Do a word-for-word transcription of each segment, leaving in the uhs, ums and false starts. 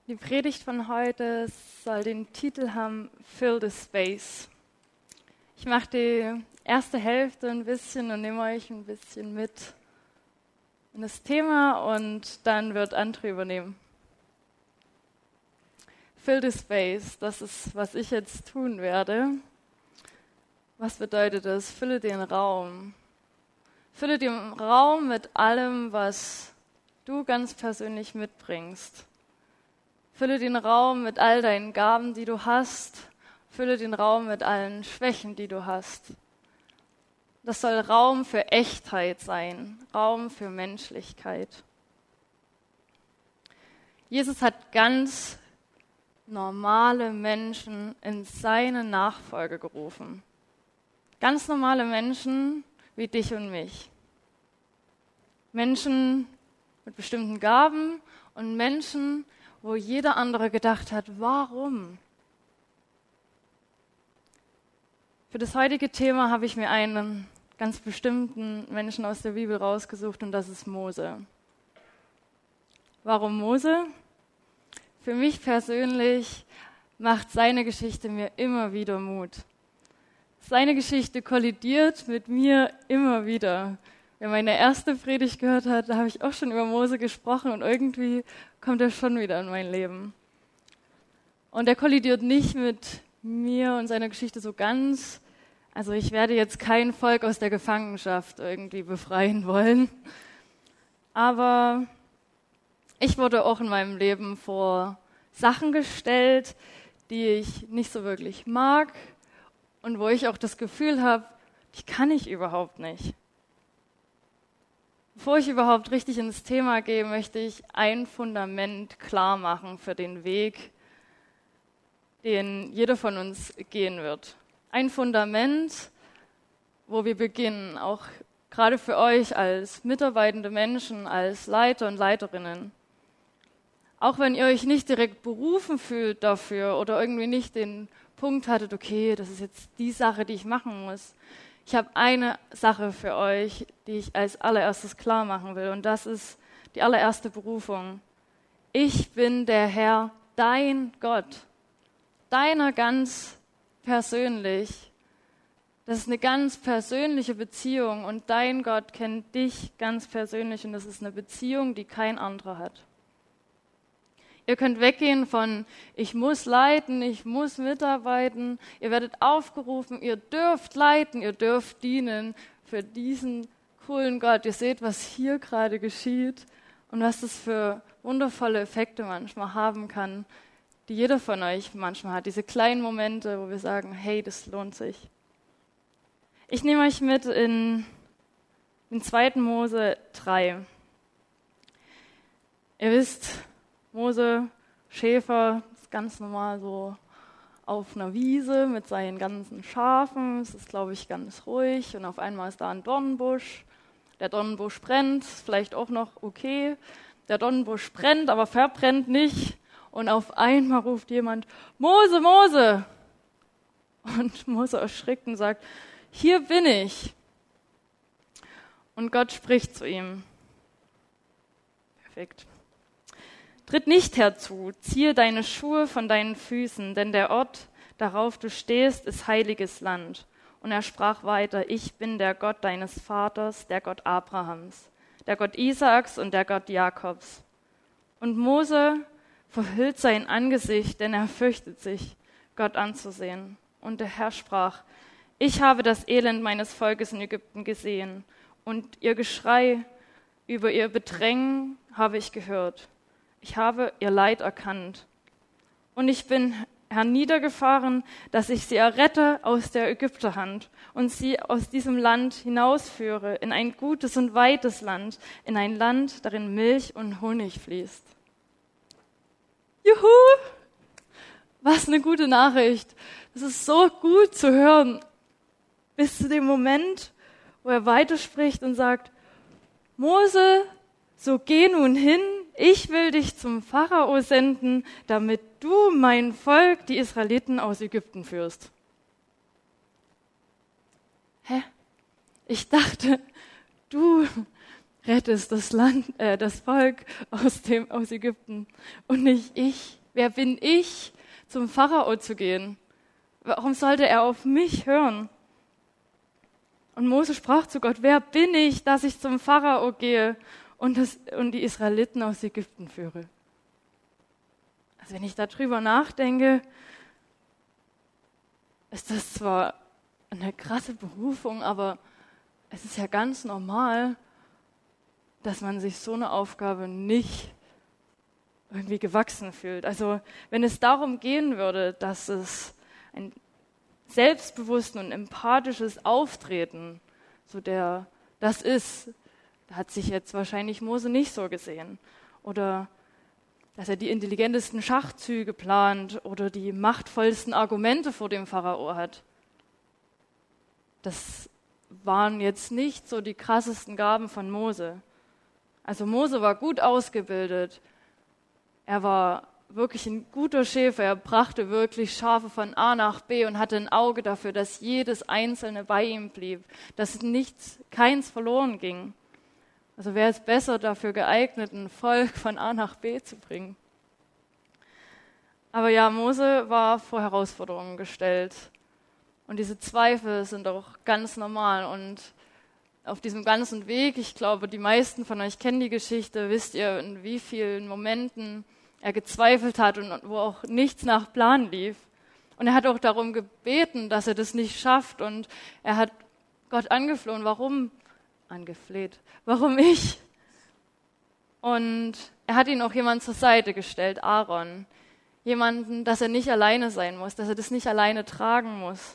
Die Predigt von heute soll den Titel haben, Fill the Space. Ich mache die erste Hälfte ein bisschen und nehme euch ein bisschen mit in das Thema und dann wird André übernehmen. Fill the Space, das ist, was ich jetzt tun werde. Was bedeutet das? Fülle den Raum. Fülle den Raum mit allem, was du ganz persönlich mitbringst. Fülle den Raum mit all deinen Gaben, die du hast. Fülle den Raum mit allen Schwächen, die du hast. Das soll Raum für Echtheit sein, Raum für Menschlichkeit. Jesus hat ganz normale Menschen in seine Nachfolge gerufen. Ganz normale Menschen wie dich und mich. Menschen mit bestimmten Gaben und Menschen, wo jeder andere gedacht hat, warum? Für das heutige Thema habe ich mir einen ganz bestimmten Menschen aus der Bibel rausgesucht und das ist Mose. Warum Mose? Für mich persönlich macht seine Geschichte mir immer wieder Mut. Seine Geschichte kollidiert mit mir immer wieder. Wer meine erste Predigt gehört hat, da habe ich auch schon über Mose gesprochen und irgendwie kommt er schon wieder in mein Leben. Und er kollidiert nicht mit mir und seiner Geschichte so ganz. Also ich werde jetzt kein Volk aus der Gefangenschaft irgendwie befreien wollen. Aber ich wurde auch in meinem Leben vor Sachen gestellt, die ich nicht so wirklich mag und wo ich auch das Gefühl habe, die kann ich überhaupt nicht. Bevor ich überhaupt richtig ins Thema gehe, möchte ich ein Fundament klar machen für den Weg, den jeder von uns gehen wird. Ein Fundament, wo wir beginnen, auch gerade für euch als mitarbeitende Menschen, als Leiter und Leiterinnen. Auch wenn ihr euch nicht direkt berufen fühlt dafür oder irgendwie nicht den Punkt hattet, okay, das ist jetzt die Sache, die ich machen muss. Ich habe eine Sache für euch, die ich als allererstes klar machen will, und das ist die allererste Berufung. Ich bin der Herr, dein Gott, deiner ganz persönlich. Das ist eine ganz persönliche Beziehung und dein Gott kennt dich ganz persönlich und das ist eine Beziehung, die kein anderer hat. Ihr könnt weggehen von, ich muss leiten, ich muss mitarbeiten. Ihr werdet aufgerufen, ihr dürft leiten, ihr dürft dienen für diesen coolen Gott. Ihr seht, was hier gerade geschieht und was das für wundervolle Effekte manchmal haben kann, die jeder von euch manchmal hat. Diese kleinen Momente, wo wir sagen, hey, das lohnt sich. Ich nehme euch mit in den zweiten Mose drei. Ihr wisst, Mose, Schäfer, ist ganz normal so auf einer Wiese mit seinen ganzen Schafen. Es ist, glaube ich, ganz ruhig und auf einmal ist da ein Dornbusch. Der Dornbusch brennt, ist vielleicht auch noch okay. Der Dornbusch brennt, aber verbrennt nicht. Und auf einmal ruft jemand, Mose, Mose! Und Mose erschrickt und sagt, hier bin ich. Und Gott spricht zu ihm. Perfekt. Tritt nicht herzu, ziehe deine Schuhe von deinen Füßen, denn der Ort, darauf du stehst, ist heiliges Land. Und er sprach weiter, ich bin der Gott deines Vaters, der Gott Abrahams, der Gott Isaaks und der Gott Jakobs. Und Mose verhüllt sein Angesicht, denn er fürchtet sich, Gott anzusehen. Und der Herr sprach, ich habe das Elend meines Volkes in Ägypten gesehen, und ihr Geschrei über ihr Bedrängen habe ich gehört. Ich habe ihr Leid erkannt. Und ich bin herniedergefahren, dass ich sie errette aus der Ägypterhand und sie aus diesem Land hinausführe in ein gutes und weites Land, in ein Land, darin Milch und Honig fließt. Juhu! Was eine gute Nachricht. Das ist so gut zu hören. Bis zu dem Moment, wo er weiterspricht und sagt, Mose, so geh nun hin, ich will dich zum Pharao senden, damit du mein Volk, die Israeliten, aus Ägypten führst. Hä? Ich dachte, du, rettest das Land, äh, das Volk aus dem, aus Ägypten und nicht ich. Wer bin ich, zum Pharao zu gehen? Warum sollte er auf mich hören? Und Mose sprach zu Gott, wer bin ich, dass ich zum Pharao gehe und, das, und die Israeliten aus Ägypten führe? Also wenn ich darüber nachdenke, ist das zwar eine krasse Berufung, aber es ist ja ganz normal, dass man sich so eine Aufgabe nicht irgendwie gewachsen fühlt. Also wenn es darum gehen würde, dass es ein selbstbewussten und empathisches Auftreten, so der das ist, da hat sich jetzt wahrscheinlich Mose nicht so gesehen. Oder dass er die intelligentesten Schachzüge plant oder die machtvollsten Argumente vor dem Pharao hat. Das waren jetzt nicht so die krassesten Gaben von Mose. Also Mose war gut ausgebildet. Er war wirklich ein guter Schäfer. Er brachte wirklich Schafe von A nach B und hatte ein Auge dafür, dass jedes einzelne bei ihm blieb, dass nichts, keins verloren ging. Also wäre es besser dafür geeignet, ein Volk von A nach B zu bringen. Aber ja, Mose war vor Herausforderungen gestellt. Und diese Zweifel sind auch ganz normal. Und auf diesem ganzen Weg, ich glaube, die meisten von euch kennen die Geschichte, wisst ihr, in wie vielen Momenten er gezweifelt hat und wo auch nichts nach Plan lief. Und er hat auch darum gebeten, dass er das nicht schafft. Und er hat Gott angeflohen. Warum? Angefleht. Warum ich? Und er hat ihn auch jemand zur Seite gestellt, Aaron. Jemanden, dass er nicht alleine sein muss, dass er das nicht alleine tragen muss.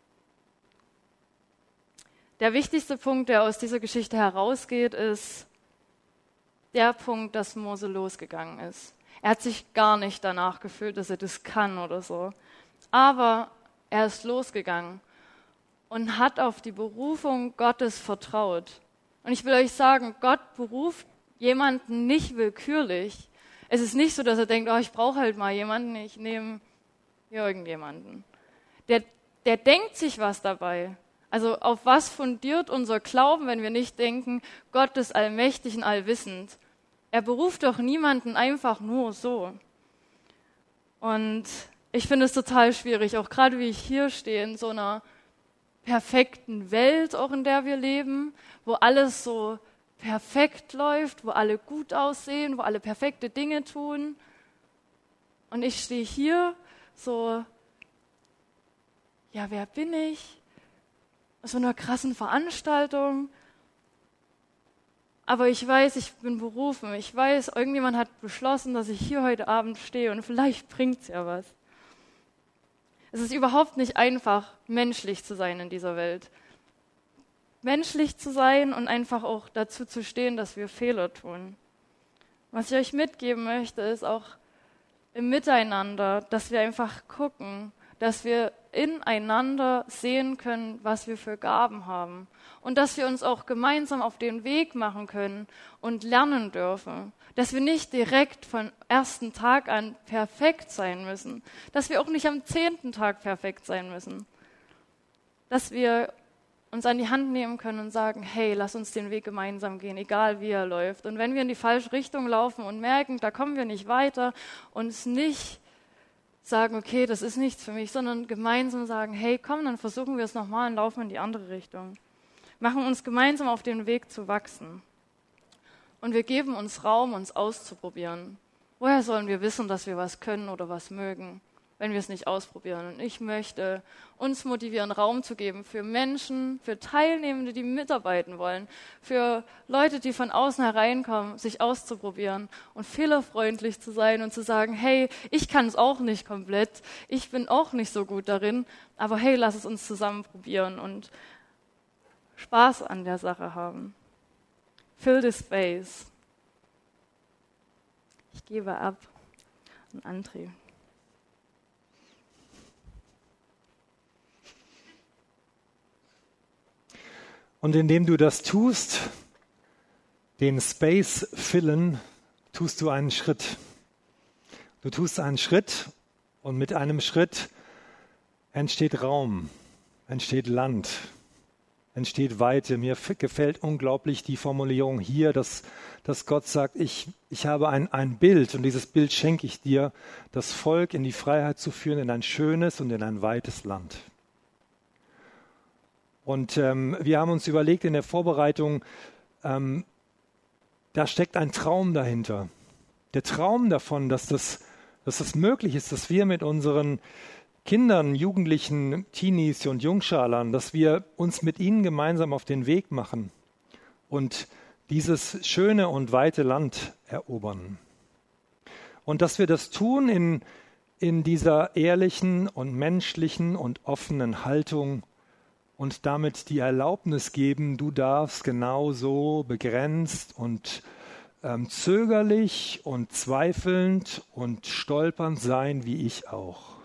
Der wichtigste Punkt, der aus dieser Geschichte herausgeht, ist der Punkt, dass Mose losgegangen ist. Er hat sich gar nicht danach gefühlt, dass er das kann oder so. Aber er ist losgegangen und hat auf die Berufung Gottes vertraut. Und ich will euch sagen, Gott beruft jemanden nicht willkürlich. Es ist nicht so, dass er denkt, oh, ich brauche halt mal jemanden, ich nehme irgendjemanden. Der, der denkt sich was dabei. Also auf was fundiert unser Glauben, wenn wir nicht denken, Gott ist allmächtig und allwissend. Er beruft doch niemanden einfach nur so. Und ich finde es total schwierig, auch gerade wie ich hier stehe, in so einer perfekten Welt, auch in der wir leben, wo alles so perfekt läuft, wo alle gut aussehen, wo alle perfekte Dinge tun. Und ich stehe hier so, ja, wer bin ich? So einer krassen Veranstaltung. Aber ich weiß, ich bin berufen. Ich weiß, irgendjemand hat beschlossen, dass ich hier heute Abend stehe und vielleicht bringt es ja was. Es ist überhaupt nicht einfach, menschlich zu sein in dieser Welt. Menschlich zu sein und einfach auch dazu zu stehen, dass wir Fehler tun. Was ich euch mitgeben möchte, ist auch im Miteinander, dass wir einfach gucken, dass wir ineinander sehen können, was wir für Gaben haben. Und dass wir uns auch gemeinsam auf den Weg machen können und lernen dürfen. Dass wir nicht direkt von ersten Tag an perfekt sein müssen. Dass wir auch nicht am zehnten Tag perfekt sein müssen. Dass wir uns an die Hand nehmen können und sagen, hey, lass uns den Weg gemeinsam gehen, egal wie er läuft. Und wenn wir in die falsche Richtung laufen und merken, da kommen wir nicht weiter, uns nicht sagen, okay, das ist nichts für mich, sondern gemeinsam sagen, hey, komm, dann versuchen wir es nochmal und laufen in die andere Richtung. Machen uns gemeinsam auf den Weg zu wachsen. Und wir geben uns Raum, uns auszuprobieren. Woher sollen wir wissen, dass wir was können oder was mögen, wenn wir es nicht ausprobieren? Und ich möchte uns motivieren, Raum zu geben für Menschen, für Teilnehmende, die mitarbeiten wollen, für Leute, die von außen hereinkommen, sich auszuprobieren und fehlerfreundlich zu sein und zu sagen, hey, ich kann es auch nicht komplett, ich bin auch nicht so gut darin, aber hey, lass es uns zusammen probieren und Spaß an der Sache haben. Fill the space. Ich gebe ab an André. Und indem du das tust, den Space füllen, tust du einen Schritt. Du tust einen Schritt und mit einem Schritt entsteht Raum, entsteht Land. entsteht Weite. Mir f- gefällt unglaublich die Formulierung hier, dass, dass Gott sagt, ich, ich habe ein, ein Bild und dieses Bild schenke ich dir, das Volk in die Freiheit zu führen, in ein schönes und in ein weites Land. Und ähm, wir haben uns überlegt in der Vorbereitung, ähm, da steckt ein Traum dahinter. Der Traum davon, dass das, dass das möglich ist, dass wir mit unseren Kindern, Jugendlichen, Teenies und Jungschalern, dass wir uns mit ihnen gemeinsam auf den Weg machen und dieses schöne und weite Land erobern. Und dass wir das tun in, in dieser ehrlichen und menschlichen und offenen Haltung und damit die Erlaubnis geben, du darfst genauso begrenzt und ähm, zögerlich und zweifelnd und stolpernd sein wie ich auch.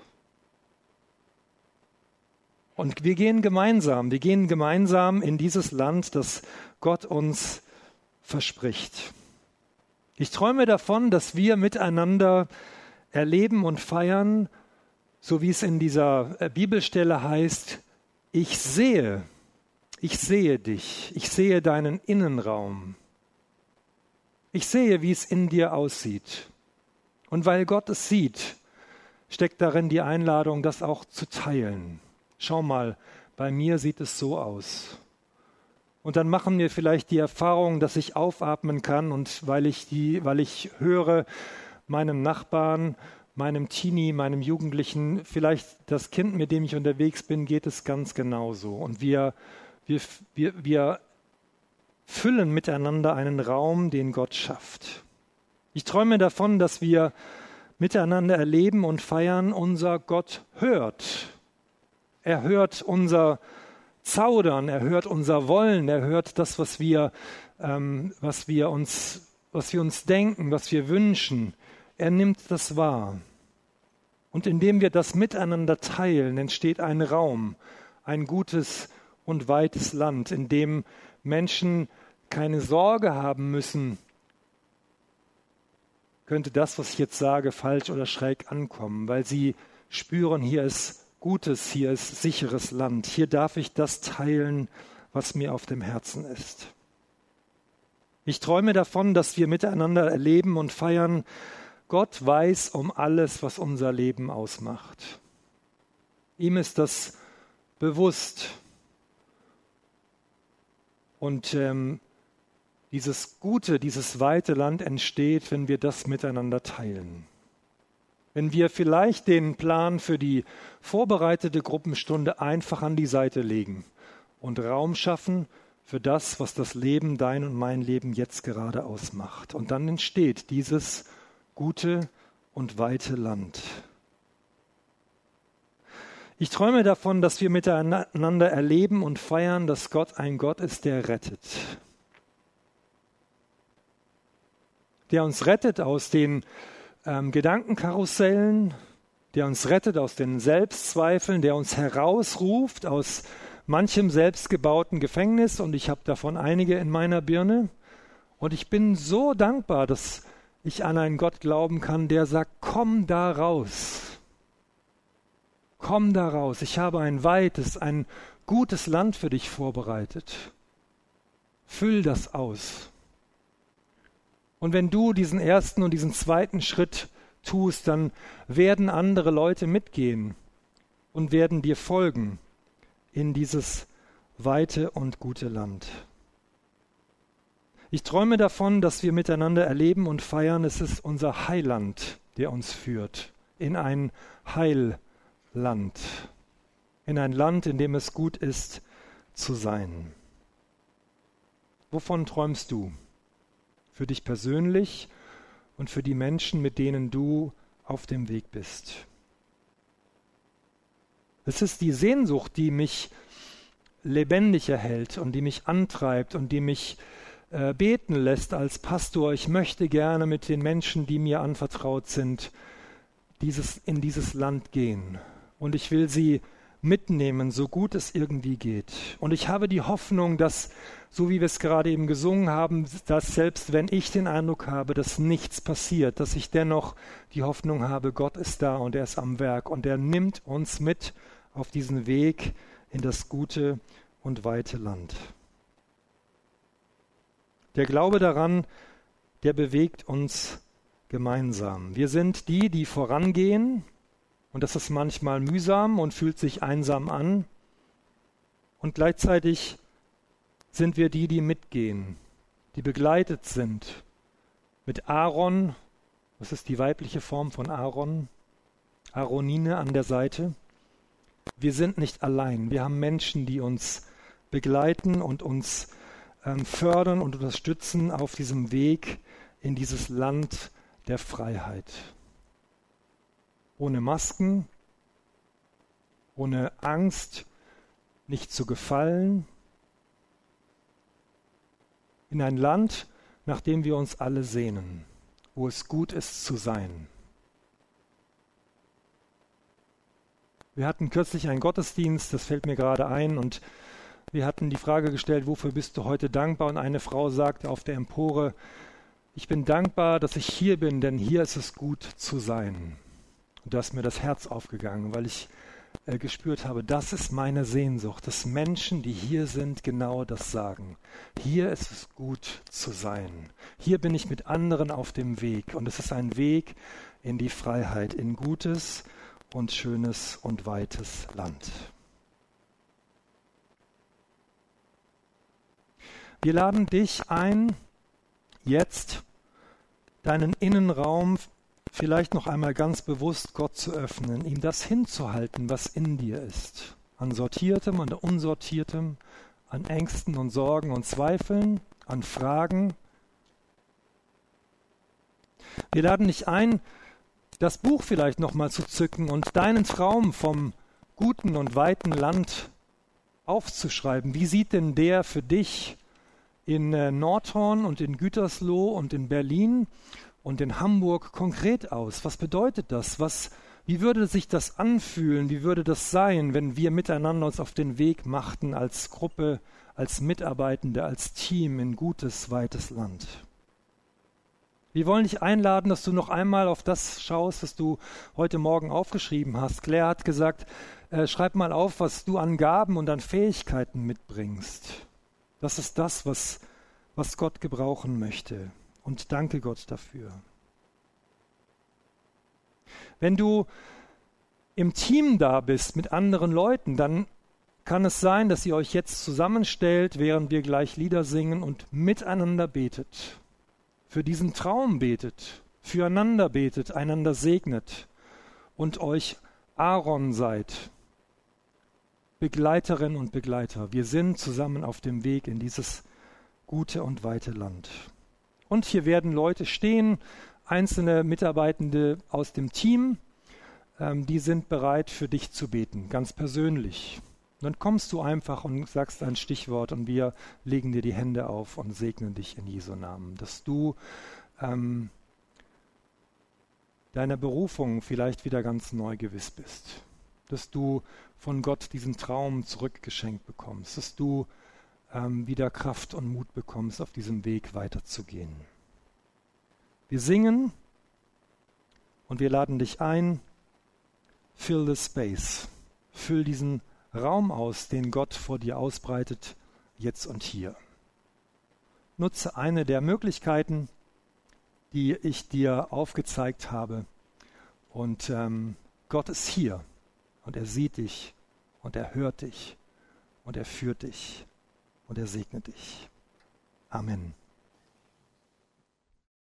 Und wir gehen gemeinsam, wir gehen gemeinsam in dieses Land, das Gott uns verspricht. Ich träume davon, dass wir miteinander erleben und feiern, so wie es in dieser Bibelstelle heißt, ich sehe, ich sehe dich, ich sehe deinen Innenraum. Ich sehe, wie es in dir aussieht. Und weil Gott es sieht, steckt darin die Einladung, das auch zu teilen. Schau mal, bei mir sieht es so aus. Und dann machen wir vielleicht die Erfahrung, dass ich aufatmen kann und weil ich die, weil ich höre, meinem Nachbarn, meinem Teenie, meinem Jugendlichen, vielleicht das Kind, mit dem ich unterwegs bin, geht es ganz genauso. Und wir, wir, wir, wir füllen miteinander einen Raum, den Gott schafft. Ich träume davon, dass wir miteinander erleben und feiern, unser Gott hört. Er hört unser Zaudern, er hört unser Wollen, er hört das, was wir, ähm, was wir uns, was wir uns denken, was wir wünschen. Er nimmt das wahr. Und indem wir das miteinander teilen, entsteht ein Raum, ein gutes und weites Land, in dem Menschen keine Sorge haben müssen, könnte das, was ich jetzt sage, falsch oder schräg ankommen, weil sie spüren, hier ist Gutes, hier ist sicheres Land. Hier darf ich das teilen, was mir auf dem Herzen ist. Ich träume davon, dass wir miteinander erleben und feiern, Gott weiß um alles, was unser Leben ausmacht. Ihm ist das bewusst. Und ähm, dieses gute, dieses weite Land entsteht, wenn wir das miteinander teilen. Wenn wir vielleicht den Plan für die vorbereitete Gruppenstunde einfach an die Seite legen und Raum schaffen für das, was das Leben, dein und mein Leben jetzt gerade ausmacht. Und dann entsteht dieses gute und weite Land. Ich träume davon, dass wir miteinander erleben und feiern, dass Gott ein Gott ist, der rettet. Der uns rettet aus den Ähm, Gedankenkarussellen, der uns rettet aus den Selbstzweifeln, der uns herausruft aus manchem selbstgebauten Gefängnis, und ich habe davon einige in meiner Birne. Und ich bin so dankbar, dass ich an einen Gott glauben kann, der sagt, komm da raus. Komm da raus. Ich habe ein weites, ein gutes Land für dich vorbereitet. Füll das aus. Und wenn du diesen ersten und diesen zweiten Schritt tust, dann werden andere Leute mitgehen und werden dir folgen in dieses weite und gute Land. Ich träume davon, dass wir miteinander erleben und feiern, es ist unser Heiland, der uns führt, in ein Heilland, in ein Land, in dem es gut ist zu sein. Wovon träumst du? Für dich persönlich und für die Menschen, mit denen du auf dem Weg bist. Es ist die Sehnsucht, die mich lebendig erhält und die mich antreibt und die mich äh, beten lässt als Pastor. Ich möchte gerne mit den Menschen, die mir anvertraut sind, dieses, in dieses Land gehen. Und ich will sie mitnehmen, so gut es irgendwie geht. Und ich habe die Hoffnung, dass, so wie wir es gerade eben gesungen haben, dass selbst wenn ich den Eindruck habe, dass nichts passiert, dass ich dennoch die Hoffnung habe, Gott ist da und er ist am Werk und er nimmt uns mit auf diesen Weg in das gute und weite Land. Der Glaube daran, der bewegt uns gemeinsam. Wir sind die, die vorangehen, und das ist manchmal mühsam und fühlt sich einsam an. Und gleichzeitig sind wir die, die mitgehen, die begleitet sind mit Aaron, das ist die weibliche Form von Aaron, Aaronine an der Seite. Wir sind nicht allein, wir haben Menschen, die uns begleiten und uns ähm, fördern und unterstützen auf diesem Weg in dieses Land der Freiheit. Ohne Masken, ohne Angst, nicht zu gefallen, in ein Land, nach dem wir uns alle sehnen, wo es gut ist zu sein. Wir hatten kürzlich einen Gottesdienst, das fällt mir gerade ein, und wir hatten die Frage gestellt, wofür bist du heute dankbar? Und eine Frau sagte auf der Empore, ich bin dankbar, dass ich hier bin, denn hier ist es gut zu sein. Und da ist mir das Herz aufgegangen, weil ich äh, gespürt habe, das ist meine Sehnsucht, dass Menschen, die hier sind, genau das sagen. Hier ist es gut zu sein. Hier bin ich mit anderen auf dem Weg. Und es ist ein Weg in die Freiheit, in gutes und schönes und weites Land. Wir laden dich ein, jetzt deinen Innenraum vielleicht noch einmal ganz bewusst Gott zu öffnen, ihm das hinzuhalten, was in dir ist. An Sortiertem, an Unsortiertem, an Ängsten und Sorgen und Zweifeln, an Fragen. Wir laden dich ein, das Buch vielleicht nochmal zu zücken und deinen Traum vom guten und weiten Land aufzuschreiben. Wie sieht denn der für dich in äh, Nordhorn und in Gütersloh und in Berlin und in Hamburg konkret aus? Was bedeutet das? Was, wie würde sich das anfühlen? Wie würde das sein, wenn wir miteinander uns auf den Weg machten als Gruppe, als Mitarbeitende, als Team in gutes, weites Land? Wir wollen dich einladen, dass du noch einmal auf das schaust, was du heute Morgen aufgeschrieben hast. Claire hat gesagt, äh, schreib mal auf, was du an Gaben und an Fähigkeiten mitbringst. Das ist das, was, was Gott gebrauchen möchte. Und danke Gott dafür. Wenn du im Team da bist mit anderen Leuten, dann kann es sein, dass ihr euch jetzt zusammenstellt, während wir gleich Lieder singen und miteinander betet. Für diesen Traum betet, füreinander betet, einander segnet und euch Aaron seid. Begleiterinnen und Begleiter. Wir sind zusammen auf dem Weg in dieses gute und weite Land. Und hier werden Leute stehen, einzelne Mitarbeitende aus dem Team, ähm, die sind bereit für dich zu beten, ganz persönlich. Und dann kommst du einfach und sagst ein Stichwort und wir legen dir die Hände auf und segnen dich in Jesu Namen, dass du ähm, deiner Berufung vielleicht wieder ganz neu gewiss bist, dass du von Gott diesen Traum zurückgeschenkt bekommst, dass du ähm, wieder Kraft und Mut bekommst, auf diesem Weg weiterzugehen. Wir singen und wir laden dich ein, fill the space, füll diesen Raum aus, den Gott vor dir ausbreitet, jetzt und hier. Nutze eine der Möglichkeiten, die ich dir aufgezeigt habe. Und ähm, Gott ist hier und er sieht dich und er hört dich und er führt dich und er segnet dich. Amen.